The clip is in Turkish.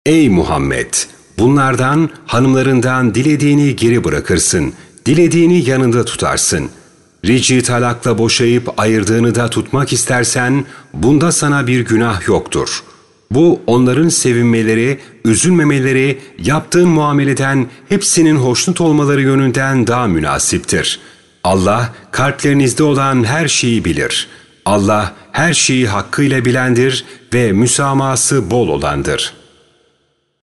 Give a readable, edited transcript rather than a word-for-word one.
Ey Muhammed! Bunlardan, hanımlarından dilediğini geri bırakırsın, dilediğini yanında tutarsın. Rici talakla boşayıp ayırdığını da tutmak istersen, bunda sana bir günah yoktur. Bu onların sevinmeleri, üzülmemeleri, yaptığın muameleden hepsinin hoşnut olmaları yönünden daha münasiptir. Allah kalplerinizde olan her şeyi bilir. Allah her şeyi hakkıyla bilendir ve müsamahası bol olandır.''